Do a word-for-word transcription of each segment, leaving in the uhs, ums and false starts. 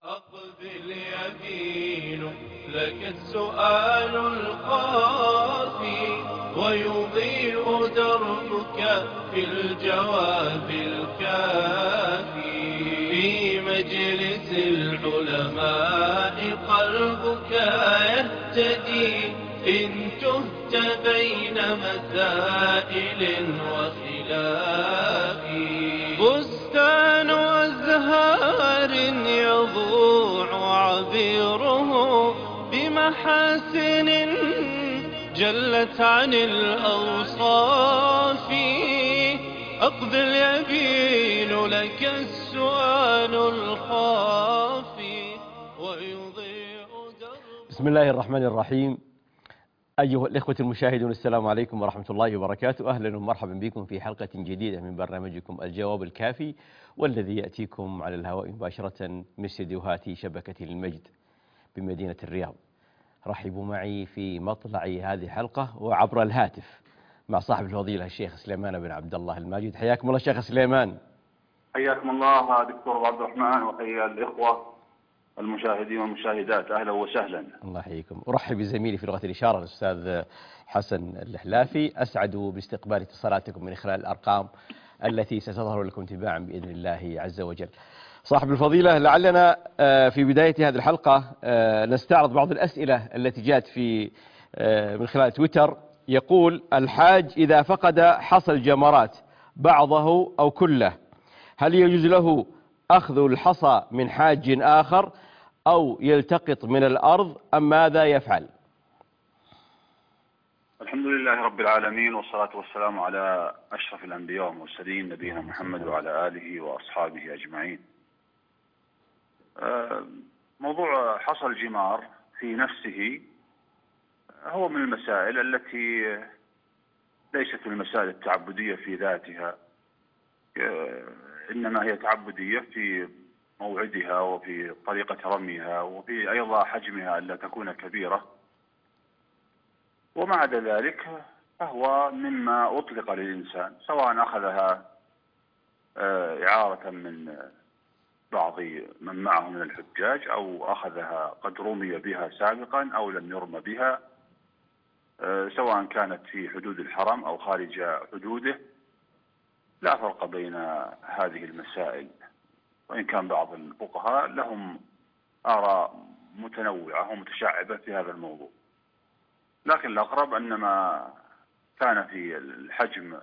أقبل يمين لك السؤال الخافي ويضيء دربك في الجواب الكافي. في مجلس العلماء قلبك يهتدي إن تهت بين مسائل وخلاف. بستان أزهار يضوع عبيره بمحاسن جلت عن الأوصاف. أقبل يبين لك السؤال الخافي ويضيء درب. بسم الله الرحمن الرحيم. أيها الإخوة المشاهدون، السلام عليكم ورحمة الله وبركاته. أهلا ومرحبا بكم في حلقة جديدة من برنامجكم الجواب الكافي، والذي يأتيكم على الهواء مباشرة من استديوهات شبكة المجد بمدينة الرياض. رحبوا معي في مطلع هذه الحلقة وعبر الهاتف مع صاحب الفضيلة الشيخ سليمان بن عبد الله الماجد. حياكم الله شيخ سليمان. حياكم الله دكتور عبد الرحمن، وحيا الإخوة المشاهدين والمشاهدات، أهلا وسهلا. الله يحييكم. أرحب بزميلي في لغة الإشارة الأستاذ حسن الحلافي. أسعد باستقبال اتصالاتكم من خلال الأرقام التي ستظهر لكم تباعا بإذن الله عز وجل. صاحب الفضيلة، لعلنا في بداية هذه الحلقة نستعرض بعض الأسئلة التي جاءت في من خلال تويتر. يقول: الحاج إذا فقد حصى الجمرات بعضه أو كله، هل يجوز له أخذ الحصى من حاج آخر أو يلتقط من الأرض أم ماذا يفعل؟ الحمد لله رب العالمين، والصلاة والسلام على أشرف الأنبياء والمرسلين نبينا محمد وعلى آله وأصحابه أجمعين. موضوع حصى الجمار في نفسه هو من المسائل التي ليست من المسائل التعبدية في ذاتها، إنما هي تعبدية في موعدها وفي طريقة رميها وفي أيضا حجمها ألا تكون كبيرة. ومع ذلك فهو مما أطلق للإنسان، سواء أخذها إعارة من بعض من معه من الحجاج أو أخذها قد رمي بها سابقا أو لم يرم بها، سواء كانت في حدود الحرم أو خارج حدوده. لا فرق بين هذه المسائل، وإن كان بعض الفقهاء لهم آراء متنوعة ومتشعبة في هذا الموضوع، لكن الأقرب أن ما كان في الحجم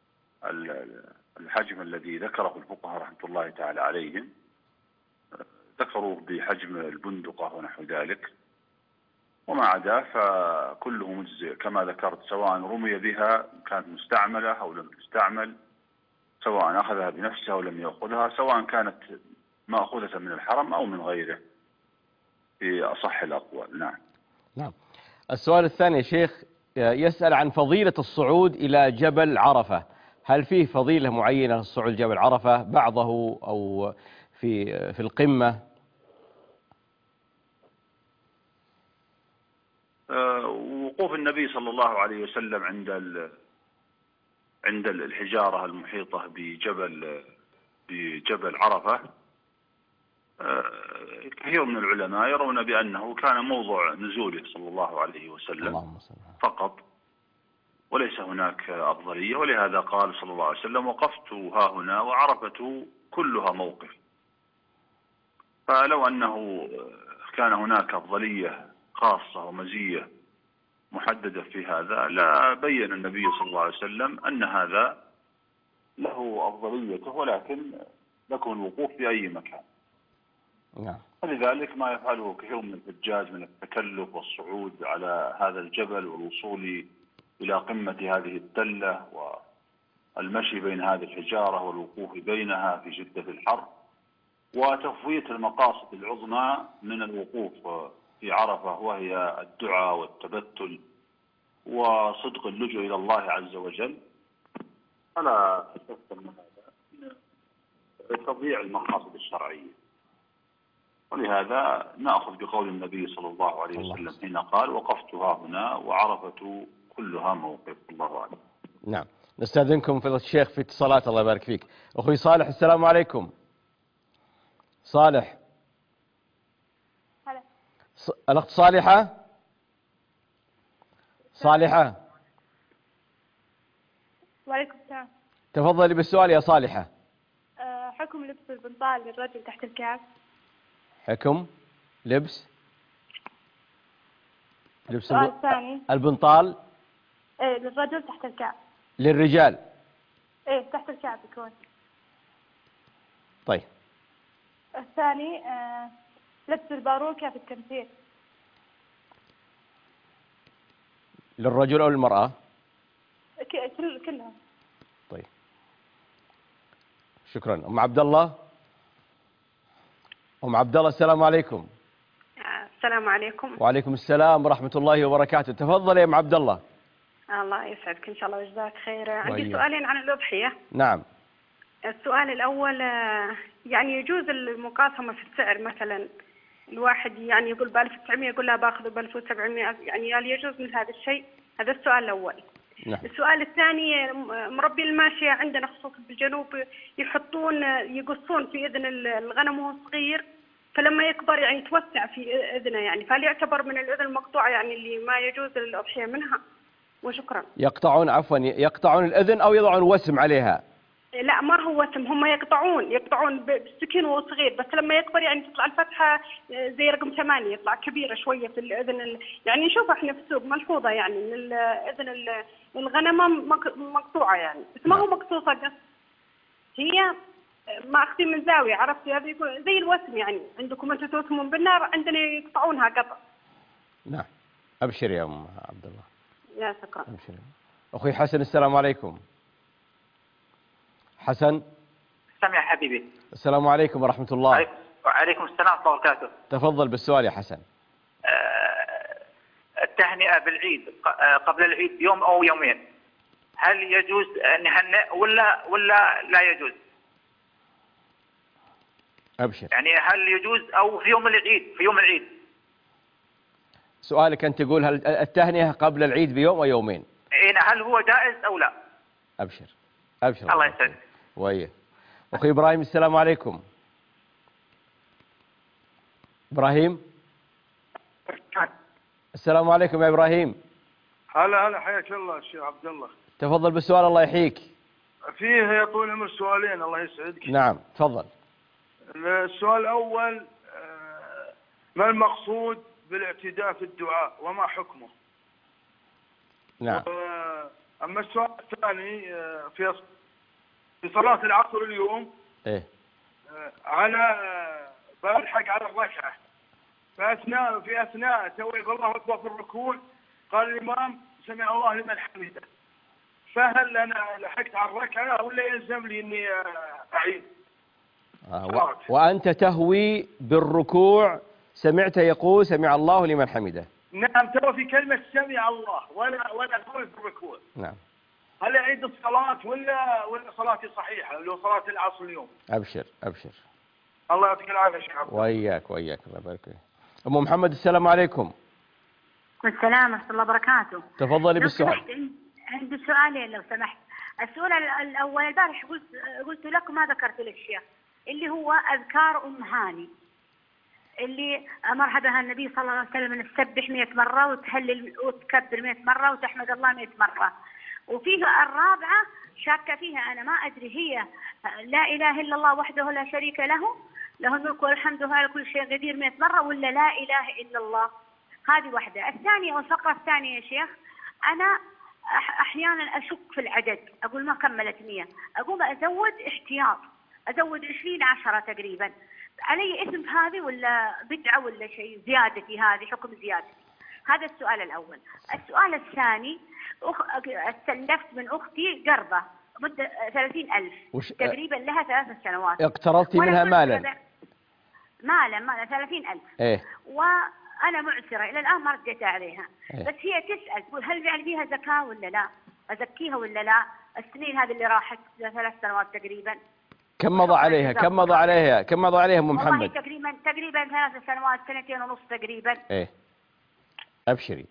الحجم الذي ذكره الفقهاء رحمة الله تعالى عليهم، ذكروا بحجم البندقة ونحو ذلك، وما عدا فكله مجزئ كما ذكرت، سواء رمي بها كانت مستعملة أو لم تستعمل، سواء أخذها بنفسها أو لم يأخذها، سواء كانت مأخوذة من الحرم أو من غيره، في أصح الأقوال. نعم. نعم. السؤال الثاني يا شيخ يسأل عن فضيلة الصعود إلى جبل عرفة. هل فيه فضيلة معينة للصعود جبل عرفة، بعضه أو في في القمة؟ أه وقوف النبي صلى الله عليه وسلم عند عند الحجارة المحيطة بجبل بجبل عرفة، كثير من العلماء يرون بأنه كان موضع نزوله صلى الله عليه وسلم فقط، وليس هناك أفضلية، ولهذا قال صلى الله عليه وسلم: وقفت ها هنا وعرفة كلها موقف. فلو أنه كان هناك أفضلية خاصة ومزية محددة في هذا، لا بين النبي صلى الله عليه وسلم أن هذا له أفضليته، ولكن لكم الوقوف في أي مكان. نعم. ولذلك ما يفعله كثير من الحجاج من التكلف والصعود على هذا الجبل والوصول إلى قمة هذه التلة والمشي بين هذه الحجارة والوقوف بينها في شدة الحر، وتفويت المقاصد العظمى من الوقوف في عرفة، وهي الدعاء والتبتل وصدق اللجوء إلى الله عز وجل، فلا تستفسر من هذا تضييع المقاصد الشرعية. ولهذا نأخذ بقول النبي صلى الله عليه وسلم حين قال: وقفت ها هنا وعرفة كلها موقف. الله أعلم. نعم. نستأذنكم فضيلة الشيخ في اتصالات. الله يبارك فيك. أخوي صالح، السلام عليكم. صالح. ص- الأخت صالحة. صالحة وعليكم السلام. تفضلي بالسؤال يا صالحة. أه، حكم لبس البنطال للرجل تحت الكعب. حكم لبس لبس السؤال الب- الثاني. البنطال ايه للرجل تحت الكعب. للرجال. ايه تحت الكعب يكون. طيب الثاني أه لبس الباروكة في التمثيل. للرجل أو للمرأة؟ ك- كل كلهم. طيب شكرا. أم عبد الله. أم عبد الله السلام عليكم. السلام عليكم. وعليكم السلام ورحمة الله وبركاته. تفضل يا أم عبد الله. الله يسعدك إن شاء الله ويجزاك خير. عندي وإياك. سؤالين عن الأضحية. نعم. السؤال الأول آه، يعني يجوز المقاسمة في السعر مثلا، الواحد يعني يقول ب ألف وتسعمية يقول لا باخذه ب ألف وسبعمية، يعني هل يجوز مثل هذا الشيء؟ هذا السؤال الأول. نعم. السؤال الثاني، مربي الماشية عندنا خصوصا في الجنوب يحطون يقصون في إذن الغنم وهو صغير، فلما يكبر يعني يتوسع في إذنه، يعني فهل يعتبر من الإذن المقطوعة يعني اللي ما يجوز الأضحية منها؟ وشكرا. يقطعون عفوا يقطعون الأذن أو يضعون وسم عليها؟ لا ما هو وسم، هم يقطعون يقطعون بالسكين وهو صغير، بس لما يكبر يعني تطلع الفتحة زي رقم ثمانية، يطلع كبيرة شوية في الأذن ال... يعني نشوفها احنا في السوق ملحوظة يعني من الأذن ال- الغنمة مق- مقطوعة يعني، بس ما هو مقصوصة قص، هي ماخذين من زاوية، عرفتي هذه يكون زي الوسم يعني، عندكم انتم توسمون بالنار عندنا يقطعونها قطع. نعم. أبشر يا أم عبد الله. يا شكرا. أبشر. أخوي حسن السلام عليكم. حسن. سامع حبيبي. السلام عليكم ورحمة الله. عليكم وعليكم السلام ورحمة الله وبركاته. تفضل بالسؤال يا حسن. آه، التهنئة بالعيد ق- آه، قبل العيد بيوم أو يومين، هل يجوز نهنئ ولا ولا لا يجوز؟ أبشر. يعني هل يجوز أو في يوم العيد في يوم العيد؟ سؤالك أنت تقول هل التهنئة قبل العيد بيوم أو يومين؟ إيه، هل هو جائز أو لا؟ أبشر. أبشر. الله يسعدك. وإيه. أخي إبراهيم السلام عليكم. إبراهيم. السلام عليكم يا إبراهيم. هلا هلا حياك الله الشيخ عبد الله. تفضل بالسؤال الله يحييك. فيه يا طول العمر سؤالين الله يسعدك. نعم تفضل. السؤال الأول آه، ما المقصود بالاعتداء في الدعاء وما حكمه؟ نعم. و- أما السؤال الثاني آه، في في صلاة العصر اليوم إيه. آه، على بلحق على الركعة، فأثناء في أثناء توي يقول الله أكبر في الركوع قال الإمام سمع الله لمن حمده، فهل أنا لحقت على الركعة ولا يلزم لي إني آه، أعيد؟ آه و... وأنت تهوي بالركوع سمعت يقول سمع الله لمن حمده. نعم تو في كلمة سمع الله وأنا وأنا أقول في الركوع. نعم. هل أعيد الصلاة ولا ولا صلاتي صحيحة اللي هو صلاة العصر اليوم؟ أبشر أبشر. الله يعطيك العافية يا شيخ عبد الله. وإياك وإياك الله يبارك فيك. أم محمد السلام عليكم. السلام ورحمة الله وبركاته. تفضلي لو بالسؤال. سمحت عندي سؤالين لو سمحت. السؤال الأول البارح قلت قلت لكم ما ذكرت الأشياء اللي هو أذكار أم هاني اللي أمرها بها النبي صلى الله عليه وسلم أن تسبح مئة مرة وتهلل وتكبر مئة مرة وتحمد الله مئة مرة، وفيه الرابعة شاكة فيها أنا ما أدري هي لا إله إلا الله وحده لا شريك له له الملك والحمد وهو على كل شيء قدير مئة مرة ولا لا إله إلا الله. هذه واحدة. الثانية والفقرة الثانية يا شيخ، أنا أحيانا أشك في العدد أقول ما كملت مية أقوم أزود احتياط أزود عشرين عشرة تقريبا، علي اسم هذه ولا بدعة ولا شيء زيادتي هذه حكم زيادتي؟ هذا السؤال الأول. السؤال الثاني أخ... استلفت من أختي قرضة مدة ثلاثين ألف وش... تقريبا لها ثلاث سنوات. اقترضتي منها مالا؟ مالا مالا ثلاثين ألف. إيه. وأنا معسرة إلى الآن ما رديت عليها. إيه؟ بس هي تسأل تقول هل يعني فيها زكاة ولا لا؟ أزكيها ولا لا؟ السنين هذه اللي راحت ثلاث سنوات تقريبا. كم مضى عليها؟ كم مضى عليها؟ كم مضى عليها أم محمد؟ والله تقريبا تقريبا ثلاث سنوات سنتين ونص تقريبا. إيه. أبشري.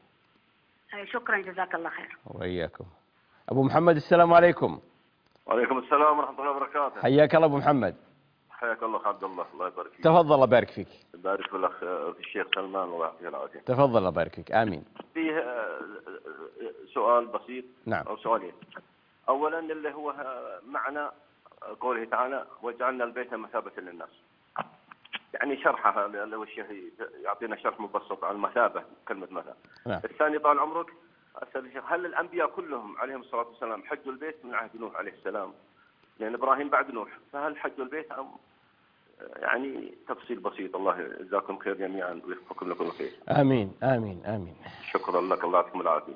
شكرا جزاك الله خير. وإياكم. أبو محمد السلام عليكم. وعليكم السلام ورحمة الله وبركاته. حياك الله أبو محمد. حياك الله عبد الله، الله يبارك فيك. تفضل الله يبارك فيك. يبارك في الاخ في الشيخ سلمان الله يعطيه العافيه. تفضل الله يبارك فيك. امين. فيه سؤال بسيط. نعم. او سؤالين. اولا اللي هو معنى قوله تعالى وجعلنا البيت مثابة للناس. يعني شرحها اللي هو الشيخ يعطينا شرح مبسط عن المثابة، كلمة مثابة. نعم. الثاني طال عمرك أسأل الشيخ، هل الأنبياء كلهم عليهم الصلاة والسلام حجوا البيت من عهد نوح عليه السلام؟ لأن إبراهيم بعد نوح، فهل حجوا البيت أم يعني تفصيل بسيط؟ الله يجزاكم خير جميعا ويوفقكم لكل خير. آمين آمين آمين. شكرا لك، الله يعطيكم العافية.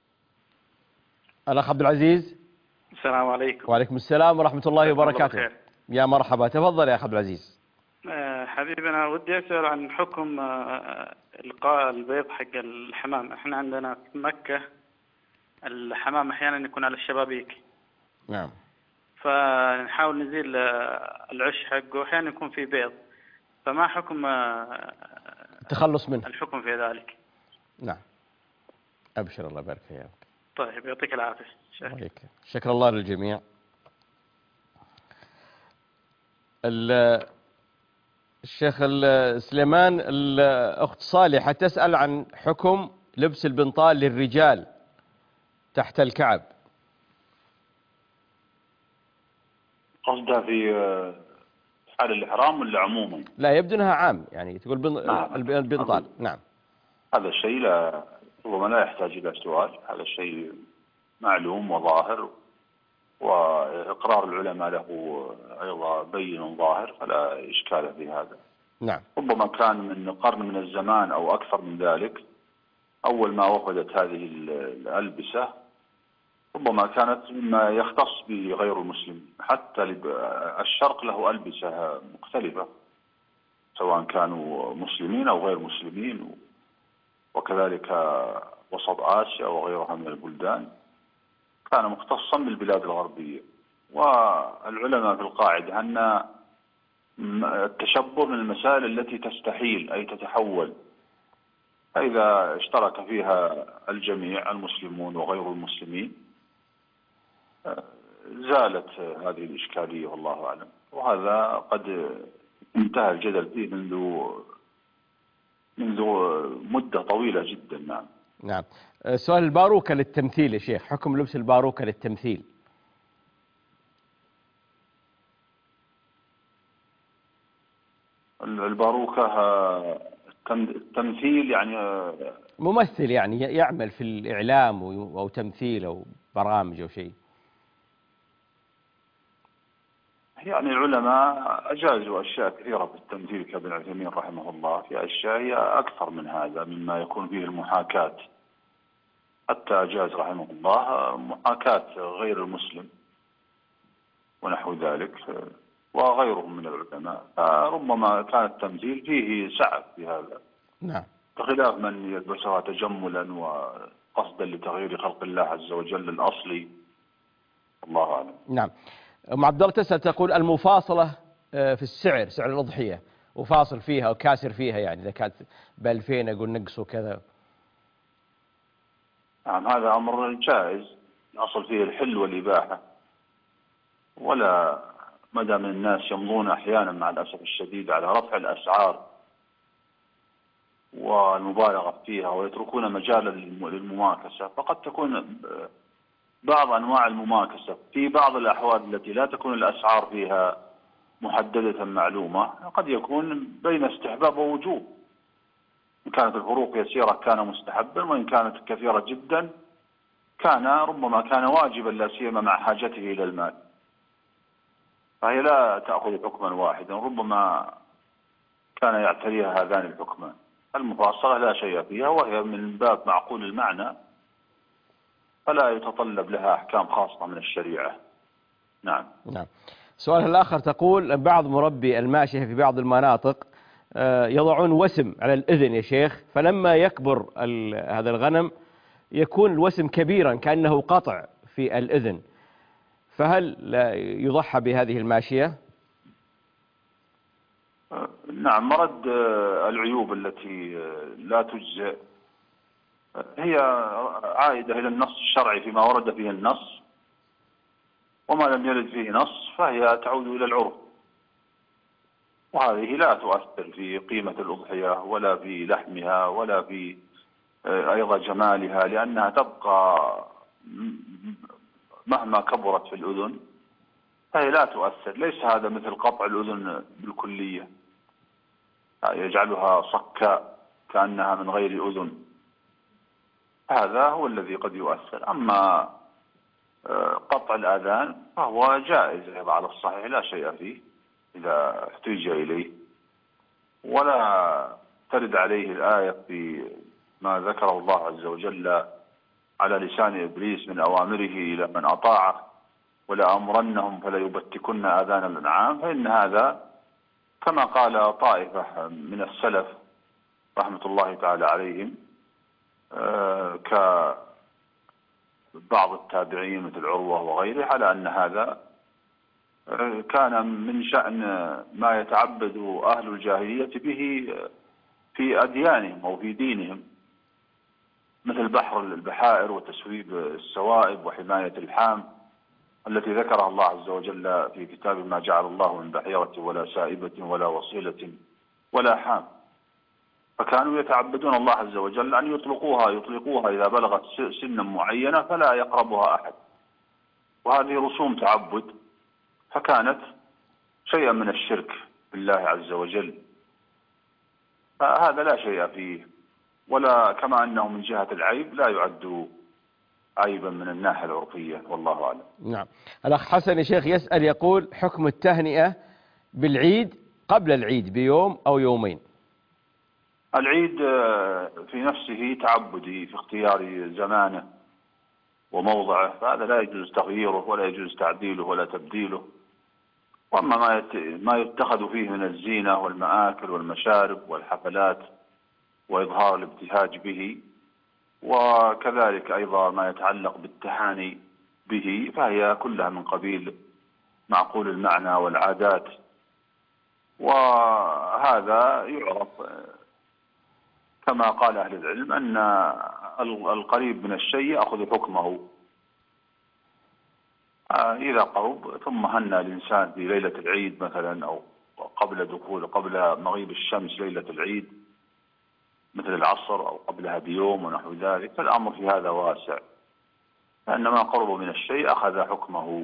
الأخ عبد العزيز. السلام عليكم. وعليكم السلام ورحمة الله وبركاته. الله يا مرحبا، تفضل يا أخ عبد العزيز. أه حبيبي أنا ودي أسأل عن حكم أه إلقاء البيض حق الحمام. إحنا عندنا في مكة الحمام أحيانا يكون على الشبابيك. نعم. فنحاول نزيل العش حقه، أحيانا يكون في بيض، فما حكم التخلص منه؟ الحكم في ذلك. نعم. أبشر الله يبارك فيك. طيب يعطيك العافية. شكر الله للجميع. الشيخ سليمان، الأخت صالحة تسأل عن حكم لبس البنطال للرجال تحت الكعب. قصدها في حال الإحرام ولا عموما؟ لا، يبدو أنها عام، يعني تقول بن... نعم. البنطال. نعم. هذا الشيء لا ربما لا يحتاج إلى سؤال، هذا الشيء معلوم وظاهر، وإقرار العلماء له أيضا بين ظاهر، فلا إشكال في هذا. نعم. ربما كان من قرن من الزمان أو أكثر من ذلك أول ما وفدت هذه الألبسة، ربما كانت مما يختص به غير المسلم. حتى الشرق له ألبسة مختلفة سواء كانوا مسلمين أو غير مسلمين، وكذلك وسط آسيا وغيرها من البلدان كان مختصا بالبلاد الغربية. والعلماء في القاعدة أن التشبه من المسائل التي تستحيل أي تتحول، فإذا اشترك فيها الجميع المسلمون وغير المسلمين زالت هذه الإشكالية والله أعلم. وهذا قد انتهى الجدل فيه منذ منذ مدة طويلة جدا. نعم. نعم. سؤال الباروكة للتمثيل يا شيخ، حكم لبس الباروكة للتمثيل. الباروكة التمثيل يعني ممثل، يعني يعمل في الإعلام أو تمثيل أو برامج أو شيء. يعني العلماء أجازوا أشياء كثيرة في التمثيل كابن عثيمين رحمه الله، في أشياء هي أكثر من هذا مما يكون فيه المحاكاة. حتى أجاز رحمه الله محاكاة غير المسلم ونحو ذلك وغيرهم من العلماء، فربما كان التمثيل فيه سعة في هذا. نعم. بخلاف من يلبسها تجملا وقصدا لتغيير خلق الله عز وجل الأصلي، الله أعلم. نعم. أم عبد الله تسأل تقول المفاصلة في السعر، سعر الأضحية وفاصل فيها وكاسر فيها، يعني إذا كانت بألفين أقول نقص وكذا. نعم هذا أمر جائز، الأصل فيه الحل والإباحة، ولا ما دام الناس يمضون أحيانا مع الأسف الشديد على رفع الأسعار والمبالغة فيها ويتركون مجالا للمماكسة، فقد تكون بعض أنواع المماكسة في بعض الأحوال التي لا تكون الأسعار فيها محددة معلومة، قد يكون بين استحباب ووجوب. إن كانت الفروق يسيرة كان مستحبا، وإن كانت كثيرة جدا كان ربما كان واجبا، لا سيما مع حاجته إلى المال. فهي لا تأخذ حكما واحدا، ربما كان يعتريها هذان الحكمان. المفاصلة لا شيء فيها، وهي من باب معقول المعنى، فلا يتطلب لها أحكام خاصة من الشريعة. نعم. نعم. سؤال الآخر تقول بعض مربي الماشية في بعض المناطق يضعون وسم على الأذن يا شيخ، فلما يكبر هذا الغنم يكون الوسم كبيرا كأنه قطع في الأذن، فهل يضحى بهذه الماشية؟ نعم. مرد العيوب التي لا تجزئ هي عائدة إلى النص الشرعي فيما ورد فيه النص، وما لم يرد فيه نص فهي تعود إلى العرف. وهذه لا تؤثر في قيمة الأضحية ولا في لحمها ولا في أيضا جمالها، لأنها تبقى مهما كبرت في الأذن فهي لا تؤثر. ليس هذا مثل قطع الأذن بالكلية يجعلها صكاء كأنها من غير أذن، هذا هو الذي قد يؤثر. أما قطع الآذان فهو جائز على الصحيح لا شيء فيه إذا احتج إليه، ولا ترد عليه الآية في ما ذكره الله عز وجل على لسان إبليس من أوامره إلى من أطاعه ولأمرنهم فليبتكن آذان الأنعام، فإن هذا كما قال طائفة من السلف رحمة الله تعالى عليهم كبعض التابعين مثل عروة وغيره، على أن هذا كان من شأن ما يتعبد أهل الجاهلية به في أديانهم أو في دينهم، مثل بحر البحائر وتسويب السوائب وحماية الحام التي ذكرها الله عز وجل في كتاب ما جعل الله من بحيرة ولا سائبة ولا وصيلة ولا حام. فكانوا يتعبدون الله عز وجل أن يطلقوها يطلقوها إذا بلغت سنا معينة فلا يقربها أحد، وهذه رسوم تعبد، فكانت شيئا من الشرك بالله عز وجل، فهذا لا شيء فيه، ولا كما أنه من جهة العيب لا يعد عيبا من الناحية العرفية، والله أعلم. نعم. الأخ حسن يا شيخ يسأل يقول حكم التهنئة بالعيد قبل العيد بيوم أو يومين. العيد في نفسه تعبدي في اختيار زمانه وموضعه، فهذا لا يجوز تغييره ولا يجوز تعديله ولا تبديله. وأما ما ما يتخذ فيه من الزينة والمآكل والمشارب والحفلات وإظهار الابتهاج به، وكذلك أيضا ما يتعلق بالتهاني به، فهي كلها من قبيل معقول المعنى والعادات، وهذا يعرف كما قال أهل العلم أن القريب من الشيء يأخذ حكمه. إذا قرب ثم هنى الإنسان في ليلة العيد مثلا أو قبل دخول قبل مغيب الشمس ليلة العيد مثل العصر أو قبلها بيوم ونحو ذلك، فالأمر في هذا واسع، لأن ما قرب من الشيء أخذ حكمه.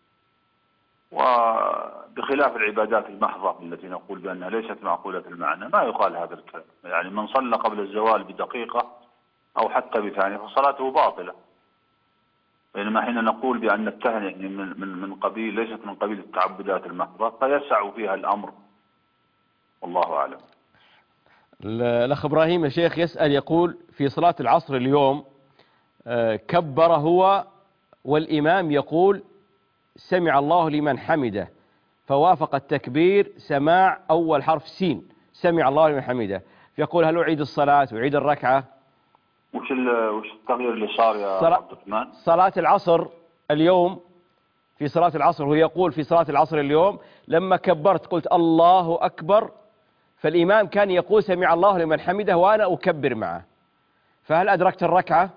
وبخلاف العبادات المحضة التي نقول بأنها ليست معقولة المعنى ما يقال هذا الكلام، يعني من صلى قبل الزوال بدقيقة أو حتى بثانية فصلاته باطلة، بينما حين نقول بأن التهنئة من من من قبيل ليست من قبيل التعبدات المحضة فيسع فيها الأمر، والله أعلم. الأخ إبراهيم يا شيخ يسأل يقول في صلاة العصر اليوم كبر هو والإمام يقول سمع الله لمن حمده، فوافق التكبير سماع أول حرف سين سمع الله لمن حمده، فيقول هل أعيد الصلاة وأعيد الركعة؟ وش وش التغيير اللي صار يا عبد الرحمن؟ صلاة العصر اليوم في صلاة العصر هو يقول في صلاة العصر اليوم لما كبرت قلت الله أكبر، فالإمام كان يقول سمع الله لمن حمده وأنا أكبر معه، فهل أدركت الركعة؟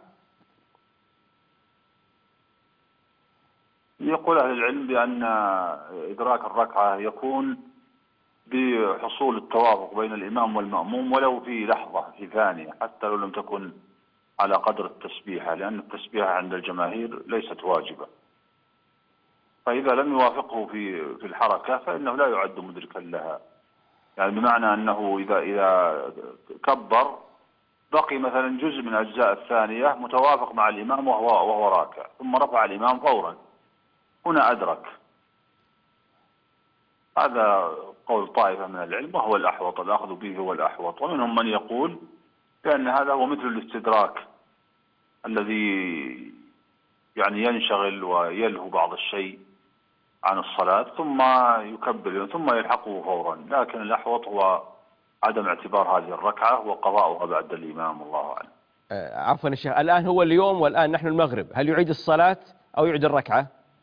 يقول أهل العلم بأن إدراك الركعة يكون بحصول التوافق بين الإمام والمأموم ولو في لحظة في ثانية، حتى لو لم تكن على قدر التسبيحة، لأن التسبيحة عند الجماهير ليست واجبة، فإذا لم يوافقه في في الحركة فإنه لا يعد مدركا لها، يعني بمعنى أنه إذا إذا كبر بقي مثلا جزء من أجزاء الثانية متوافق مع الإمام وهو وهو راكع، ثم رفع الإمام فورا، هنا أدرك. هذا قول طائفة من العلم وهو الأحوط، الأخذ به هو الأحوط، ومنهم من يقول بأن هذا هو مثل الاستدراك الذي يعني ينشغل ويلهو بعض الشيء عن الصلاة ثم يكبر ثم يلحقه فورا، لكن الأحوط هو عدم اعتبار هذه الركعة وقضاؤها بعد الإمام، الله أعلم. عفوا الشيخ، الآن هو اليوم والآن نحن المغرب، هل يعيد الصلاة أو يعيد الركعة؟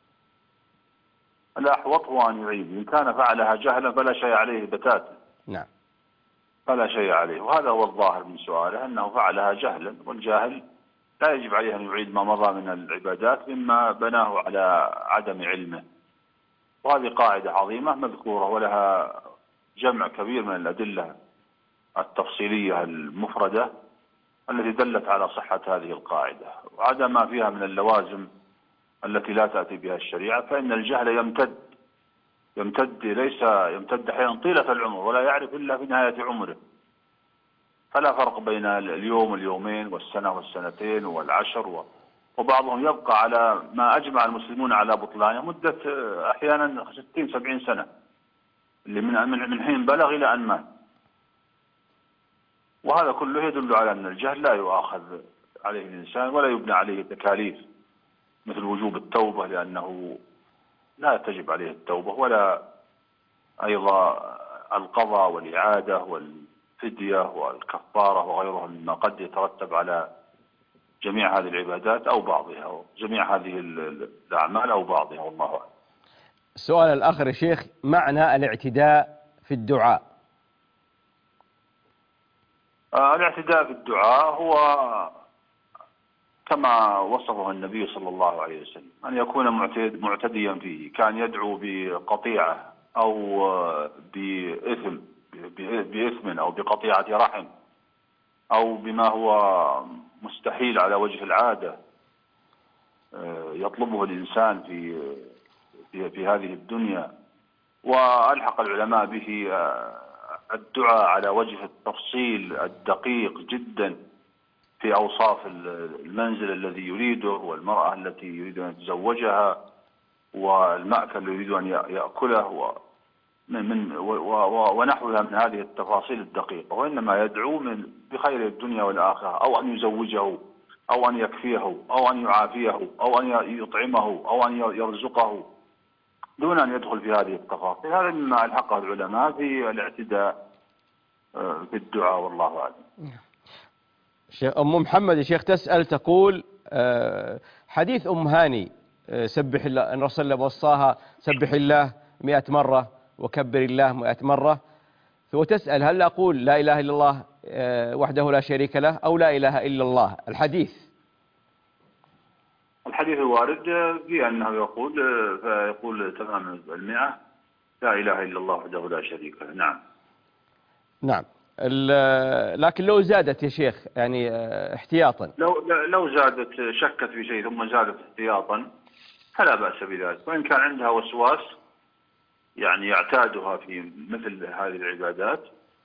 الأحوط هو أن يعيد، إن كان فعلها جهلا فلا شيء عليه بتاتا. نعم. فلا شيء عليه، وهذا هو الظاهر من سؤاله أنه فعلها جهلا، والجاهل لا يجب عليه أن يعيد ما مضى من العبادات مما بناه على عدم علمه، وهذه قاعدة عظيمة مذكورة ولها جمع كبير من الأدلة التفصيلية المفردة التي دلت على صحة هذه القاعدة، وعدا ما فيها من اللوازم التي لا تأتي بها الشريعة، فإن الجهل يمتد يمتد ليس يمتد أحيانا طيلة العمر ولا يعرف إلا في نهاية عمره. فلا فرق بين اليوم واليومين والسنة والسنتين والعشر، وبعضهم يبقى على ما أجمع المسلمون على بطلانه مدة أحيانا ستين سبعين سنة، اللي من من حين بلغ إلى أن مات. وهذا كله يدل على أن الجهل لا يؤاخذ عليه الإنسان ولا يبنى عليه تكاليف مثل وجوب التوبة، لأنه لا تجب عليه التوبة، ولا أيضا القضاء والإعادة والفدية والكفارة وغيرها مما قد يترتب على جميع هذه العبادات أو بعضها، أو جميع هذه الأعمال أو بعضها، والله أعلم. السؤال الآخر يا شيخ، معنى الاعتداء في الدعاء. آه الاعتداء في الدعاء هو كما وصفه النبي صلى الله عليه وسلم، أن يكون معتديا فيه، كان يدعو بقطيعة أو بإثم بإثم أو بقطيعة رحم أو بما هو مستحيل على وجه العادة يطلبه الإنسان في في, في هذه الدنيا. وألحق العلماء به الدعاء على وجه التفصيل الدقيق جدا في أوصاف المنزل الذي يريده، والمرأة التي يريد أن يتزوجها، والمأكل الذي يريد أن يأكله، من ونحوها من هذه التفاصيل الدقيقة. وإنما يدعو من بخير الدنيا والآخرة، أو أن يزوجه أو أن يكفيه أو أن يعافيه أو أن يطعمه أو أن يرزقه، دون أن يدخل في هذه التفاصيل. هذا مما ألحقه العلماء في الاعتداء في الدعاء، والله أعلم. أم محمد يا شيخ تسأل تقول حديث أم هاني سبح الله، أن رسول الله وصاها سبح الله مئة مرة وكبر الله مئة مرة، وتسأل هل أقول لا إله إلا الله وحده لا شريك له أو لا إله إلا الله؟ الحديث الحديث الوارد في أنه يقول فيقول تمام المئة لا إله إلا الله وحده لا شريك له. نعم نعم. لكن لو زادت يا شيخ يعني احتياطا، لو لو زادت شكت في شيء ثم زادت احتياطا فلا بأس بذلك. وإن كان عندها وسواس يعني يعتادها في مثل هذه العبادات،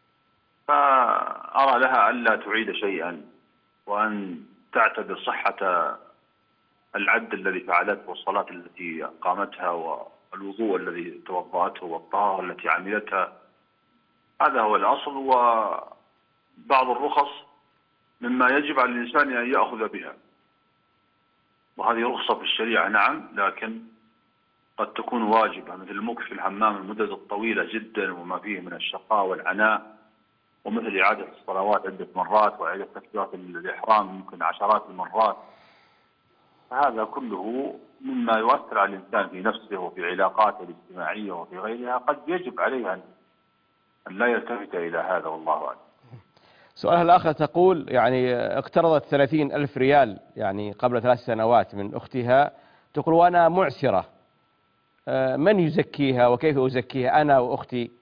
فأرى لها ألا تعيد شيئا، وأن تعتبر صحة العد الذي فعلته والصلاة التي قامتها والوضوء الذي توضأته والطهارة التي عملتها. هذا هو الأصل. وبعض الرخص مما يجب على الإنسان أن يأخذ بها، وهذه رخصة في الشريعة نعم، لكن قد تكون واجبة، مثل المكث في الحمام المدة الطويلة جدا وما فيه من الشقاء والعناء، ومثل إعادة الصلوات عدة مرات وإعادة تكبيرات الإحرام ممكن عشرات المرات. هذا كله مما يؤثر على الإنسان في نفسه وفي علاقاته الاجتماعية وفي غيرها، قد يجب عليه أن لا يلتفت إلى هذا، والله أعلم. سؤالها الآخر تقول يعني اقترضت ثلاثين ألف ريال يعني قبل ثلاث سنوات من أختها، تقول وأنا معسرة، من يزكيها وكيف أزكيها أنا وأختي؟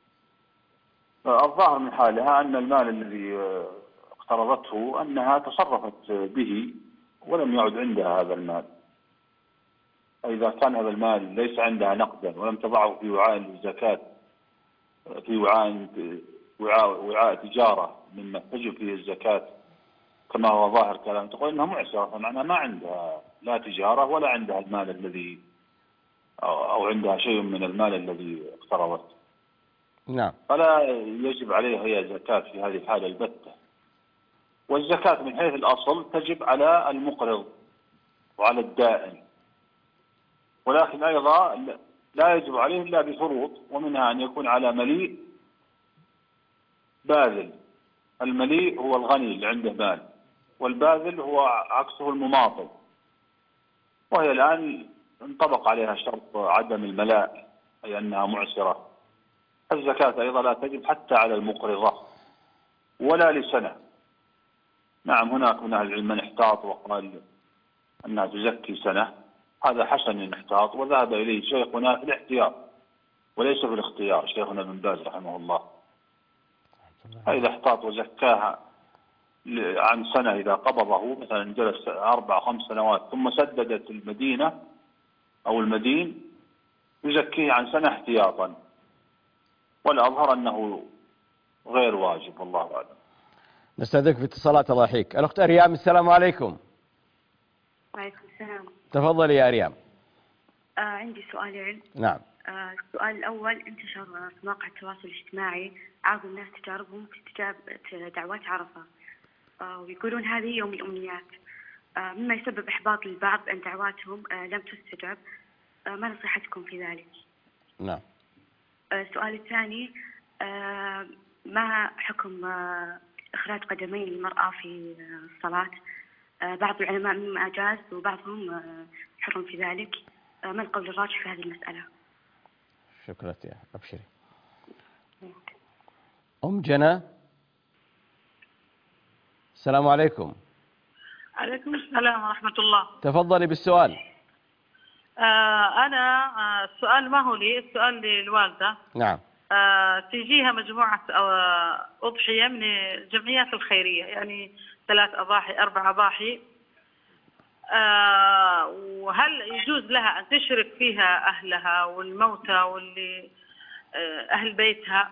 الظاهر من حالها أن المال الذي اقترضته أنها تصرفت به ولم يعد عندها هذا المال. إذا كان هذا المال ليس عندها نقدا ولم تضعه في وعاء الزكاة، في وعاء وعاء, وعاء تجارة مما تجب فيه الزكاة كما هو ظاهر كلام، تقول إنها معسرة، فمعناها ما عندها لا تجارة ولا عندها المال الذي أو عندها شيء من المال الذي اقترضته. نعم. فلا يجب عليها هي زكاة في هذه الحالة البتة. والزكاة من حيث الأصل تجب على المقرض وعلى الدائن، ولكن أيضا لا يجب عليه إلا بشروط، ومنها أن يكون على مليء باذل. المليء هو الغني اللي عنده مال، والباذل هو عكسه المماطل. وهي الآن انطبق عليها شرط عدم الملاء، أي أنها معسرة. الزكاة أيضا لا تجب حتى على المقرضة ولا لسنة. نعم هناك من أهل العلم من احتاط وقال أنها تزكي سنة، هذا حسن الاحتياط وذهب إليه شيخنا في الاحتياط، وليس في الاختيار شيخنا ابن باز رحمه الله. فإذا احتاط وزكاها عن سنة، إذا قبضه مثلا جلس أربع خمس سنوات ثم سددت المدينة أو المدين يزكيه عن سنة احتياطا، والأظهر أنه غير واجب والله أعلم. نستأذنك في اتصالات الله يحييك. الأخت أريام السلام عليكم. وعليكم السلام. تفضلي يا أريام. آه عندي سؤالين. نعم. آه السؤال الأول، انتشر في مواقع التواصل الاجتماعي عرض الناس تجاربهم في استجابة دعوات عرفة، آه ويقولون هذه يوم الأمنيات، آه مما يسبب إحباط للبعض بأن دعواتهم آه لم تستجب. آه ما نصيحتكم في ذلك؟ نعم. آه السؤال الثاني، آه ما حكم آه إخراج قدمي المرأة في آه الصلاة؟ آه بعض العلماء مما أجاز وبعضهم آه حرم في ذلك. آه ما القول الراجح في هذه المسألة؟ شكرا يا أبشري. أم جنى السلام عليكم. عليكم السلام ورحمة الله. تفضلي بالسؤال. آه أنا آه السؤال ما هو لي، السؤال للوالدة. نعم. آه تجيها مجموعة آه أضحية من الجمعيات الخيرية، يعني ثلاث أضاحي أربع أضاحي، آه وهل يجوز لها أن تشرك فيها أهلها والموتى واللي آه أهل بيتها؟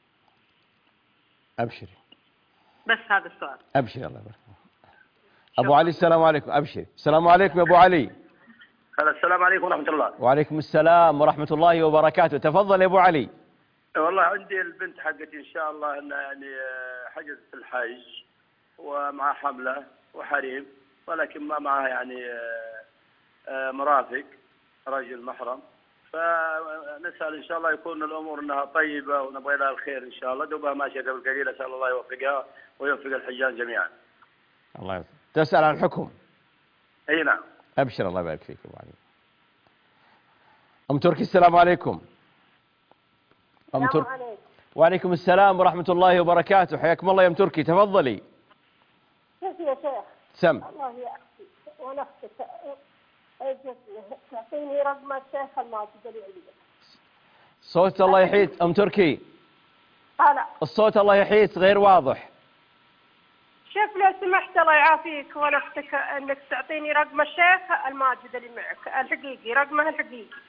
أبشري. بس هذا السؤال. أبشري الله يبارك. أبو علي السلام عليكم. أبشري. السلام عليكم يا أبو علي. السلام عليكم ورحمة الله. وعليكم السلام ورحمة الله وبركاته. تفضل يا أبو علي. والله عندي البنت حقتي إن شاء الله أنها يعني حجزت الحج ومع حملة وحريم، ولكن ما معها يعني مرافق رجل محرم، فنسأل إن شاء الله يكون الأمور أنها طيبة ونبغي لها الخير إن شاء الله. دوبها ماشية قبل قليل، أسأل الله يوفقها ويوفق الحجاج جميعا. الله يوفقك. تسأل عن الحكم؟ أي نعم. أبشر الله يبارك فيك أبو علي. أم تركي السلام عليكم. أم تركي. وعليكم السلام ورحمة الله وبركاته. حياكم الله يا أم تركي. تفضلي. كيف يا شيخ؟ سم. الله يا أختي وأنا أختك، تعطيني رقم الشيخ الماجد العلي. صوت الله يحييك أم تركي. هلا. الصوت الله يحييك غير واضح. شوف لو سمحت الله يعافيك وأنا أختك أنك تعطيني رقم الشيخ الماجد اللي معك الحقيقي، رقمه الحقيقي.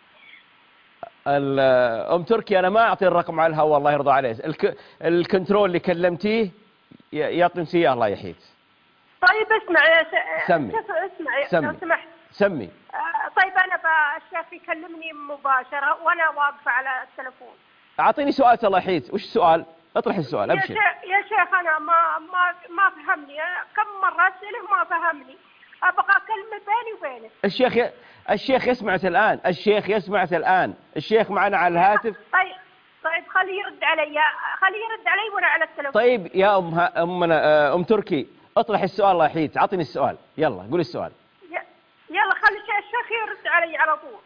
أم تركي أنا ما أعطي الرقم على الهواء الله يرضى عليه. الك... الكنترول اللي كلمتيه يعطي إياه الله يحييك. طيب اسمع يا ش... سمي. شوف اسمع سمي. لو سمحت. سمي. آه طيب أنا الشيخ يكلمني مباشرة وأنا واقفة على التلفون. أعطيني سؤال الله يحييك. وش السؤال؟ اطرح السؤال. أبشر. يا شيخ يا شيخ أنا ما ما ما فهمني، كم مرة أسأله ما فهمني، أبغى كلمة بيني وبينه. الشيخ ي... الشيخ يسمعك الآن. الشيخ يسمعك الآن. الشيخ معنا على الهاتف. طيب طيب خليه يرد علي، خليه يرد علي وأنا على التلفون. طيب يا أم ها... أمنا أم تركي اطرح السؤال الله يحييك. أعطيني السؤال. يلا قولي السؤال. ي... يلا خلي الشيخ يرد علي على طول.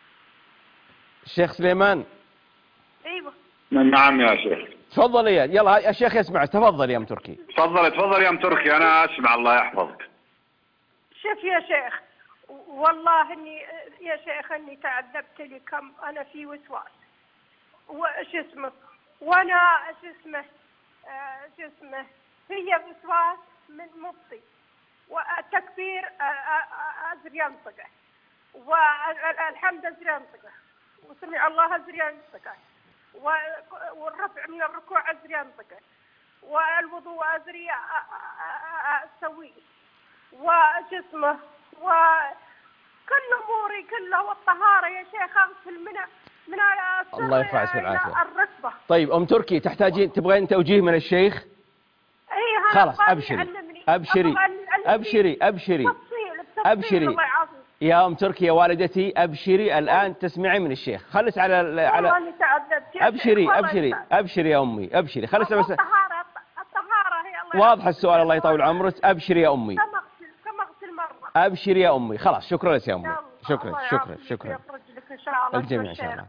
الشيخ سليمان. ايوه. نعم يا شيخ. تفضل يا يلا الشيخ يسمع. تفضل يا ام تركي. تفضل تفضل يا ام تركي انا اسمع الله يحفظك. شوف يا شيخ والله اني يا شيخ اني تعذبت لي كم انا في وسواس وش اسمه وانا شو اسمه شو اسمه هي وسواس من مبطي والتكبير ازر ينطقه والحمد ازر ينطقه وسمع الله ازر ينطقه والرفع من الركوع أزري أنطقه والوضوء أزري أسويه وش اسمه وكل أموري كلها والطهارة يا شيخ أغسل من من الله يرفع اسم العافية. الركبة. طيب أم تركي تحتاجين تبغين توجيه من الشيخ؟ إيه خلاص أبشري أبشري أبشري أبشري أبشري يا أم تركي يا والدتي أبشري الآن تسمعي من الشيخ. خلص على على أبشري أبشري أبشري يا أمي أبشري. خلص بس الطهارة الطهارة هي الله واضح السؤال الله يطول عمرك. أبشري يا أمي. كم أغسل كم أغسل مرة. أبشري يا أمي. خلاص شكرا لك يا أمي. شكرا شكرا شكرا. الجميع إن شاء الله.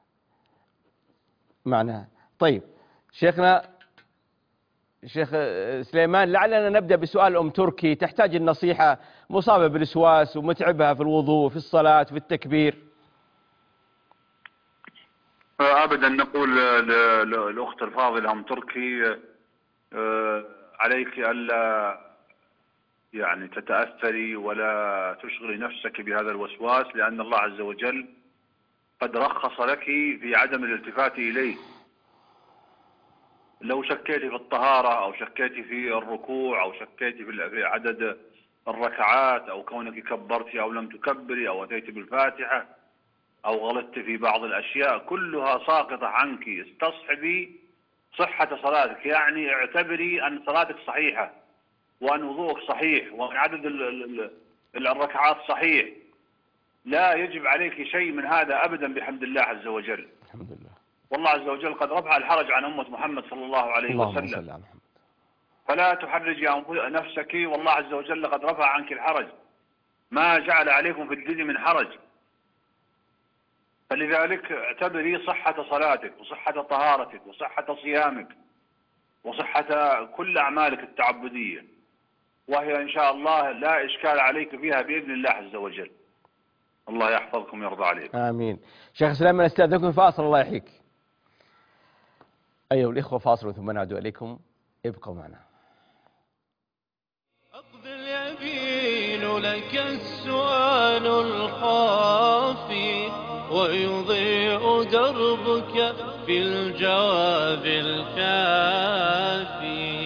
معنا. طيب شيخنا الشيخ سليمان لعلنا نبدأ بسؤال أم تركي تحتاج النصيحة، مصابة بالوسواس ومتعبها في الوضوء في الصلاة في التكبير. أبدا نقول للأخت الفاضلة أم تركي عليك ألا يعني تتأثري ولا تشغلي نفسك بهذا الوسواس، لأن الله عز وجل قد رخص لك في عدم الالتفات إليه. لو شكيتي في الطهارة أو شكيتي في الركوع أو شكيتي في عدد الركعات أو كونك كبرتي أو لم تكبري أو أتيت بالفاتحة أو غلطت في بعض الأشياء، كلها ساقطة عنك. استصحبي صحة صلاتك، يعني اعتبري أن صلاتك صحيحة وأن وضوءك صحيح وأن عدد الركعات صحيح. لا يجب عليك شيء من هذا أبدا بحمد الله عز وجل. الحمد لله. والله عز وجل قد رفع الحرج عن أمة محمد صلى الله عليه وسلم، فلا تحرجي نفسك، والله عز وجل قد رفع عنك الحرج، ما جعل عليكم في الدين من حرج. فلذلك اعتبري صحة صلاتك وصحة طهارتك وصحة صيامك وصحة كل أعمالك التعبدية، وهي إن شاء الله لا إشكال عليك فيها بإذن الله عز وجل. الله يحفظكم ويرضى عليكم. آمين. شيخ سليمان استاذنكم فاصل، الله يحييك. أيها الإخوة فاصل ثم نعود إليكم، ابقوا معنا. أقبل يبين لك السؤال الخافي ويضيء دربك في الجواب الكافي.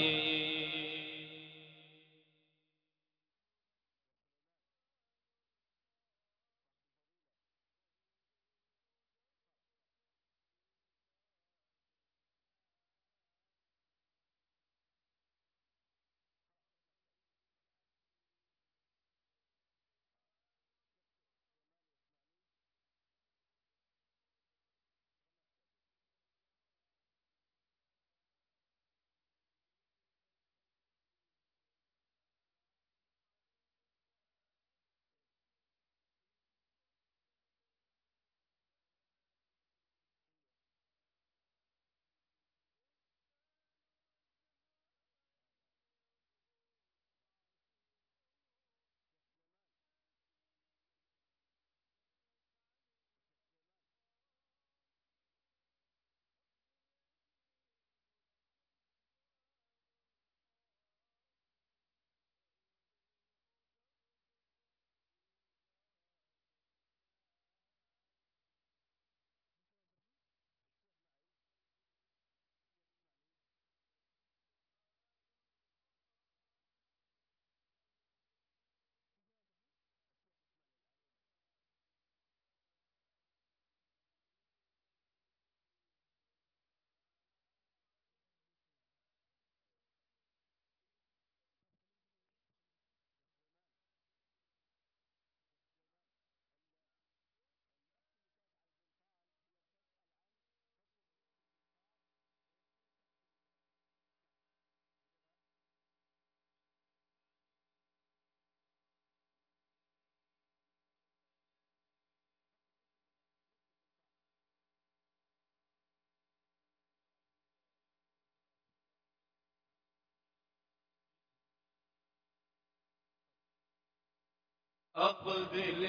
أقبل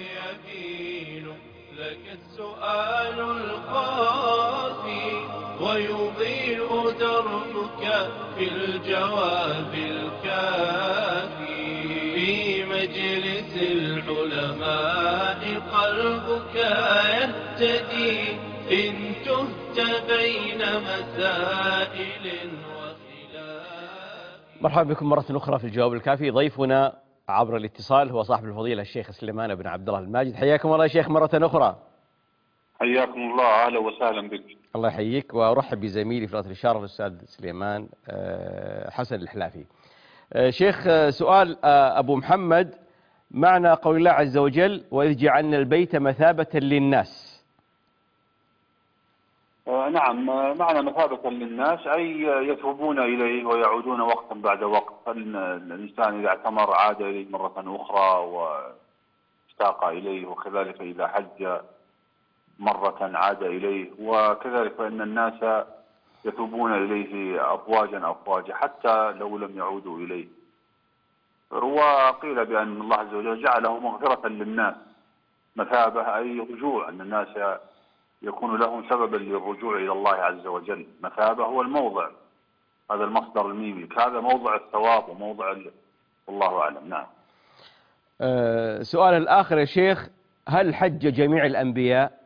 يبين لك السؤال الخافي ويضيء دربك في الجواب الكافي. في مجلس العلماء قلبك يهتدي إن تهت بين مسائل وخلاف. مرحبا بكم مرة أخرى في الجواب الكافي. ضيفنا عبر الاتصال هو صاحب الفضيلة الشيخ سليمان بن عبد الله الماجد. حياكم الله يا شيخ مرة أخرى. حياكم الله، أهلا وسهلا بك. الله يحييك، وأرحب بزميلي في رأس الإشارة الأستاذ سليمان حسن الحلافي. شيخ، سؤال أبو محمد: معنى قول الله عز وجل وإذ جعلنا البيت مثابة للناس؟ آه نعم، معنى مثابة للناس أي يتوبون إليه ويعودون وقتا بعد وقت. الإنسان إذا اعتمر عاد إليه مرة أخرى واشتاق إليه، وكذلك إذا حج مرة عاد إليه، وكذلك فإن الناس يتوبون إليه أفواجا أفواجا حتى لو لم يعودوا إليه. وقيل بأن الله عز وجل جعله مغفرة للناس، مثابة أي رجوع، أن الناس يكون لهم سببا للرجوع إلى الله عز وجل. مثابة هو الموضع، هذا المصدر الميمي، هذا موضع الثواب وموضع ال... والله أعلم. نعم. أه سؤال الآخر يا شيخ، هل حج جميع الأنبياء؟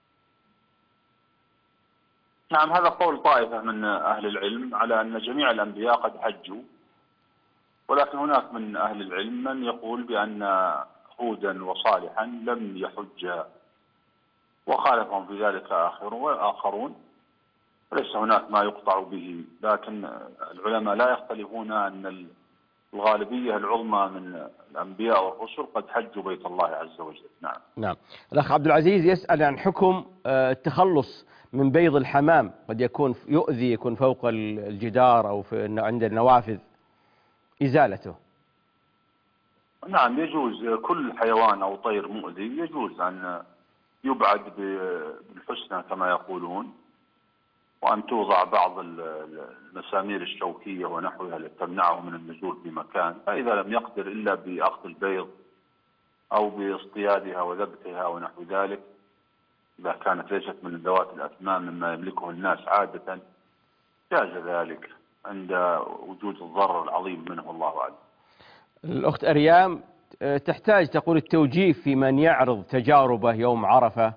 نعم، هذا قول طائفة من أهل العلم على أن جميع الأنبياء قد حجوا، ولكن هناك من أهل العلم من يقول بأن هودا وصالحا لم يحجا، وخالفهم في ذلك آخرون، وليس هناك ما يقطع به، لكن العلماء لا يختلفون أن الغالبية العظمى من الأنبياء والرسل قد حجوا بيت الله عز وجل. نعم. نعم. الأخ عبد العزيز يسأل عن حكم التخلص من بيض الحمام، قد يكون يؤذي، يكون فوق الجدار أو في عند النوافذ، إزالته. نعم، يجوز كل حيوان أو طير مؤذي يجوز أن يبعد بالحسنى كما يقولون، وأن توضع بعض المسامير الشوكية ونحوها لتمنعه من النزول في مكان، فإذا لم يقدر إلا بأخذ البيض أو باصطيادها وذبحها ونحو ذلك، إذا كانت ليست من ذوات الأثمان مما يملكه الناس عادة، جاز ذلك عند وجود الضرر العظيم منه، الله أعلم. الأخت أريام تحتاج تقول التوجيه في من يعرض تجاربه يوم عرفة،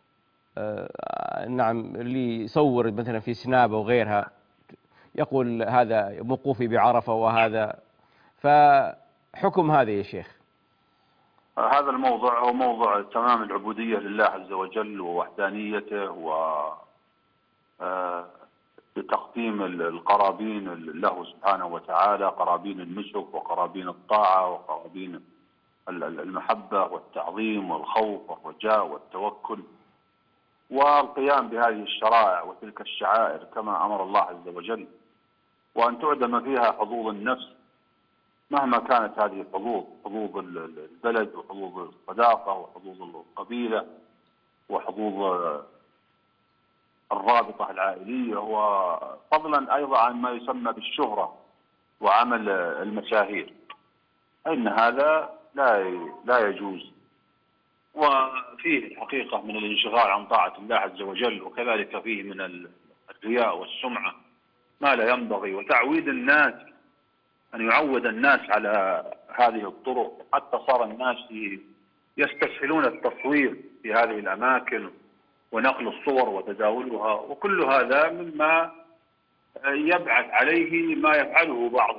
نعم، اللي يصور مثلا في سناب وغيرها يقول هذا موقوفي بعرفة وهذا، فحكم هذا يا شيخ؟ هذا الموضوع هو موضوع تمام العبودية لله عز وجل ووحدانيته وتقديم القرابين له سبحانه وتعالى، قرابين النسك وقرابين الطاعة وقرابين المحبة والتعظيم والخوف والرجاء والتوكل، والقيام بهذه الشرائع وتلك الشعائر كما أمر الله عز وجل، وأن تعدم فيها حظوظ النفس مهما كانت هذه الحظوظ، حظوظ البلد وحظوظ الصداقة وحظوظ القبيلة وحظوظ الرابطة العائلية، وفضلا أيضا عن ما يسمى بالشهرة وعمل المشاهير، إن هذا لا لا يجوز، وفيه الحقيقة من الانشغال عن طاعة الله عز وجل، وكذلك فيه من الرياء والسمعة ما لا ينبغي، وتعويد الناس، أن يعود الناس على هذه الطرق، حتى صار الناس يستسهلون التصوير في هذه الأماكن ونقل الصور وتداولها، وكل هذا مما يبعث عليه ما يفعله بعض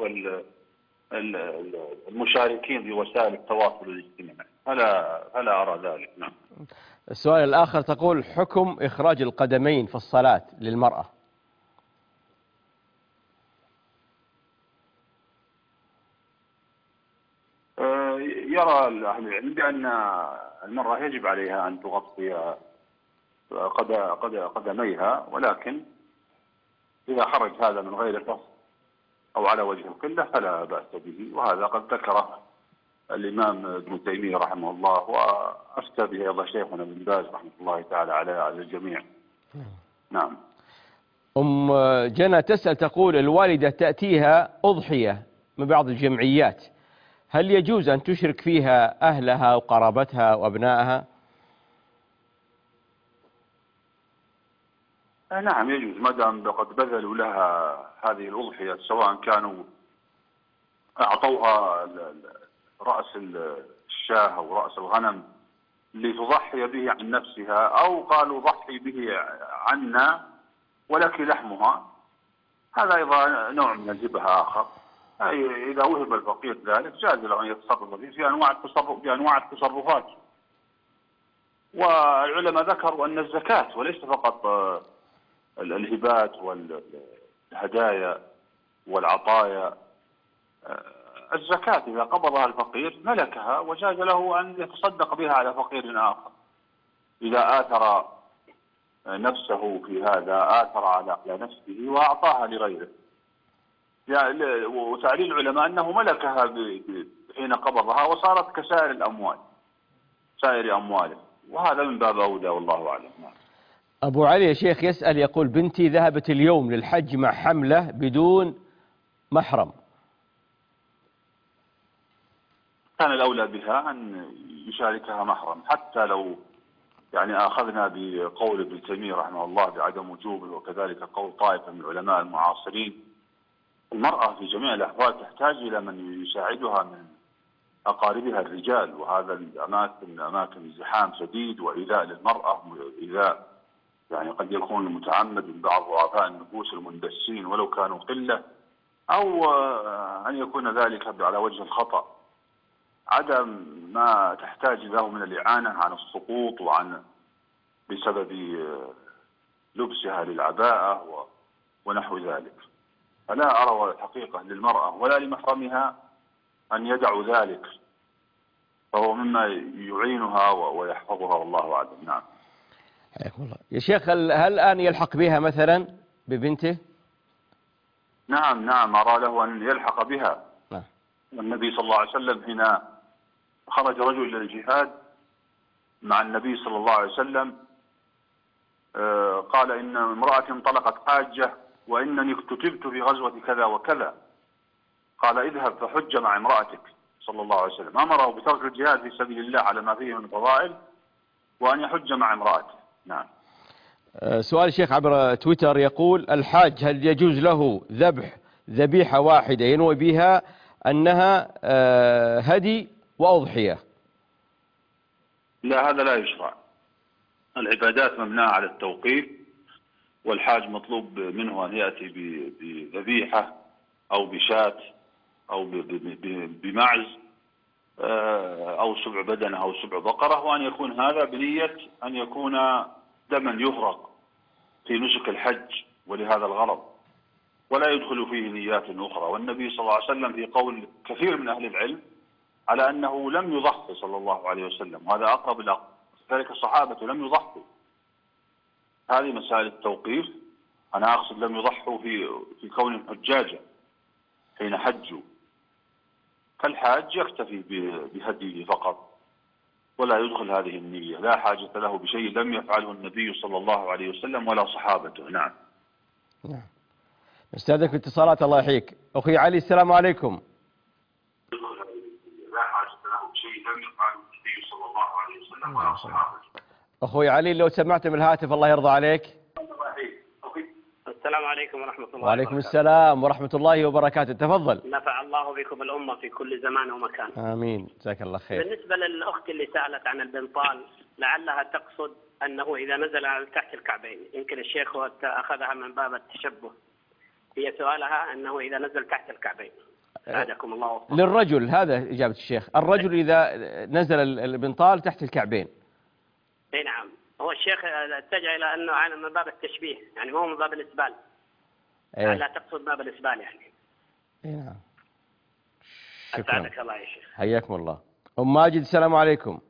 المشاركين في وسائل التواصل الاجتماعي، فلا فلا أرى ذلك. نعم. السؤال الآخر تقول حكم إخراج القدمين في الصلاة للمرأة. يرى أهل العلم بأن المرأة يجب عليها أن تغطي قدميها، ولكن إذا خرج هذا من غير قصد أو على وجه القلة فلا بأس به، وهذا قد ذكره الإمام ابن تيمية رحمه الله، وأفتى به أيضا شيخنا ابن باز رحمه الله تعالى على الجميع. نعم. أم جنى تسأل تقول الوالدة تأتيها أضحية من بعض الجمعيات، هل يجوز أن تشرك فيها أهلها وقرابتها وأبنائها؟ نعم يجوز، ما دام قد بذلوا لها هذه الأضحية، سواء كانوا أعطوها رأس الشاة أو رأس الغنم لتضحي به عن نفسها، أو قالوا ضحي به عنا ولك لحمها، هذا أيضا نوع من الذبح آخر. أي إذا وهب الفقير ذلك جاز له أن يتصرف فيه في أنواع التصرف في أنواع التصرفات. والعلماء ذكروا أن الزكاة وليس فقط الهبات والهدايا والعطايا، الزكاة إذا قبضها الفقير ملكها وجاز له أن يتصدق بها على فقير آخر، إذا آثر نفسه في هذا آثر على نفسه وأعطاها لغيره. يعني وتعليل العلماء أنه ملكها حين قبضها وصارت كسائر الأموال، سائر أمواله، وهذا من باب أولى والله أعلم. أبو علي يا شيخ يسأل يقول بنتي ذهبت اليوم للحج مع حملة بدون محرم، كان الأولى بها أن يشاركها محرم، حتى لو يعني أخذنا بقول ابن تيمية رحمه الله بعدم وجوبه، وكذلك قول طائفة من العلماء المعاصرين. المرأة في جميع الأحوال تحتاج إلى من يساعدها من أقاربها الرجال، وهذا الأماكن أماكن زحام شديد وإيذاء للمرأة، إيذاء يعني قد يكون متعمد من بعض ضعفاء النفوس المندسين ولو كانوا قلة، أو أن يكون ذلك على وجه الخطأ. عدم ما تحتاج له من الإعانة عن السقوط وعن بسبب لبسها للعباءة ونحو ذلك. فلا أرى الحقيقة للمرأة ولا لمحرمها أن يدعوا ذلك، فهو مما يعينها ويحفظها والله أعلم. نعم. حياكم الله يا شيخ. هل الآن يلحق بها مثلا ببنته؟ نعم نعم أرى له أن يلحق بها. نعم. والنبي صلى الله عليه وسلم حين خرج رجل إلى الجهاد مع النبي صلى الله عليه وسلم قال إن امرأة انطلقت حاجة وإنني اكتتبت في غزوة كذا وكذا، قال اذهب فحج مع امرأتك صلى الله عليه وسلم. أمره بترك الجهاد في سبيل الله على ما فيه من فضائل وأن يحج مع امرأته. نعم. سؤال الشيخ عبر تويتر يقول: الحاج هل يجوز له ذبح ذبيحة واحدة ينوي بها أنها هدي وأضحية؟ لا، هذا لا يشرع. العبادات مبناة على التوقيف، والحاج مطلوب منه أن يأتي بذبيحة أو بشاة أو بمعز أو سبع بدنة أو سبع بقرة، وأن يكون هذا بنية أن يكون دما يهرق في نسك الحج ولهذا الغرض، ولا يدخل فيه نيات أخرى. والنبي صلى الله عليه وسلم في قول كثير من أهل العلم على أنه لم يضحي صلى الله عليه وسلم، وهذا أقرب الأقرب، ذلك الصحابة لم يضحوا. هذه مسائل التوقيف. أنا أقصد لم يضحوا في في كونهم حجاجا حين حجوا، فالحاج يكتفي بهديه فقط ولا يدخل هذه النية، لا حاجة له بشيء لم يفعله النبي صلى الله عليه وسلم ولا صحابته. نعم. نعم. نستأذنك اتصالات. الله يحييك. أخي علي، السلام عليكم. لا حاجة له بشيء لم يفعله النبي صلى الله عليه وسلم ولا صحابته. أخوي علي لو سمعت من الهاتف الله يرضى عليك. السلام عليكم ورحمة الله وبركاته. وعليكم السلام ورحمة الله وبركاته. تفضل. نفع الله بكم الأمة في كل زمان ومكان. آمين. جزاك الله خير. بالنسبة للأخت اللي سألت عن البنطال، لعلها تقصد أنه إذا نزل على تحت الكعبين، يمكن الشيخ أخذها من باب التشبه. هي سؤالها أنه إذا نزل تحت الكعبين. سعدكم الله وفقكم. للرجل، هذا إجابة الشيخ. الرجل إذا نزل البنطال تحت الكعبين. اي نعم. هو الشيخ اتجه الى انه عن من باب التشبيه، يعني مو من باب الاسبال. أيه. لا تقصد باب الاسبال يعني. اي نعم. اسعدك الله يا شيخ. حياكم الله. ام ماجد، السلام عليكم.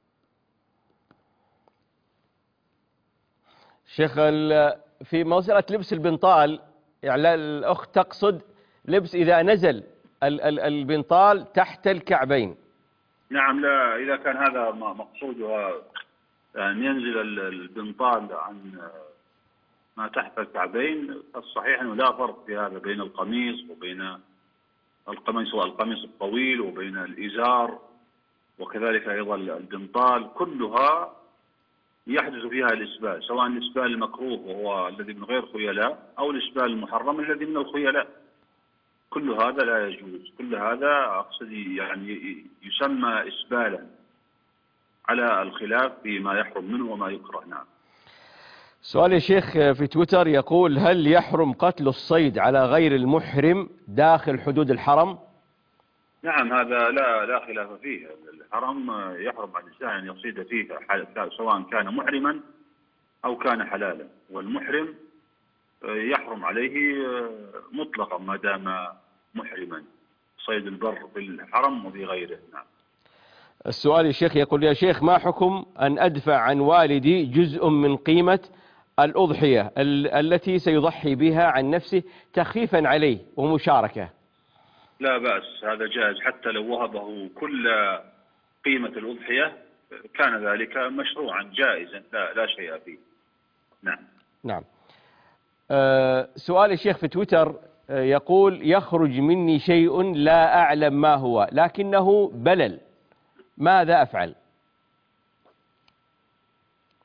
شيخ، في مسألة لبس البنطال يعني الاخت تقصد لبس اذا نزل البنطال تحت الكعبين. نعم. لا، اذا كان هذا مقصودها يعني ينزل البنطال عن ما تحت الكعبين، الصحيح أنه لا فرق في هذا بين القميص وبين القميص والقميص الطويل وبين الإزار، وكذلك أيضا البنطال، كلها يحدث فيها الإسبال، سواء الإسبال المكروه وهو الذي من غير خيلاء أو الإسبال المحرم الذي من الخيلاء. كل هذا لا يجوز. كل هذا أقصد يعني يسمى إسبالا على الخلاف فيما يحرم منه وما يكره. نعم. سؤال يا شيخ في تويتر يقول: هل يحرم قتل الصيد على غير المحرم داخل حدود الحرم؟ نعم، هذا لا لا خلاف فيه. الحرم يحرم على الإنسان أن يصيد فيه سواء كان محرما أو كان حلالا، والمحرم يحرم عليه مطلقا ما دام محرما، صيد البر في الحرم وفي غيره. نعم. السؤال يا شيخ يقول: يا شيخ، ما حكم أن أدفع عن والدي جزء من قيمة الأضحية التي سيضحي بها عن نفسه تخفيفا عليه ومشاركة؟ لا بأس، هذا جائز. حتى لو وهبه كل قيمة الأضحية كان ذلك مشروعا جائزا، لا, لا شيء فيه. نعم. نعم. أه سؤال الشيخ في تويتر يقول: يخرج مني شيء لا أعلم ما هو لكنه بلل، ماذا أفعل؟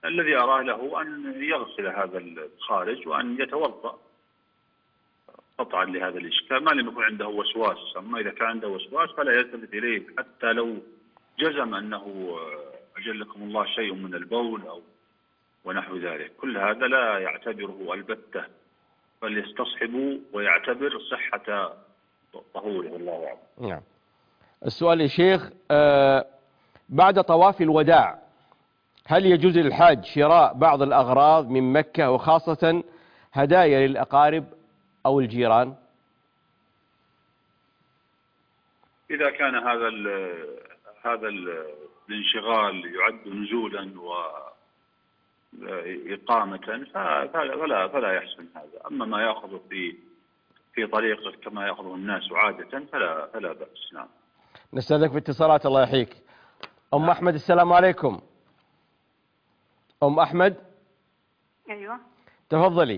الذي أراه له أن يغسل هذا الخارج وأن يتوضأ قطعا لهذا الإشكال، ما لم يكن عنده وسواس. أما إذا كان عنده وسواس فلا يلتفت إليه، حتى لو جزم أنه أجلكم الله شيء من البول أو ونحو ذلك. كل هذا لا يعتبره البتة، بل يستصحب ويعتبر صحة طهوره. الله أعلم. نعم. السؤال يا شيخ، آه بعد طواف الوداع هل يجوز للحاج شراء بعض الأغراض من مكة وخاصة هدايا للأقارب أو الجيران؟ إذا كان هذا ال هذا ال الانشغال يعد نزولا وإقامة فلا فلا يحسن هذا. أما ما يأخذ في في طريقه كما يأخذه الناس عادة فلا فلا بأس. نعم. نستأذنك في اتصالات. الله يحييك. أم أحمد السلام عليكم. أم أحمد. أيوة. تفضلي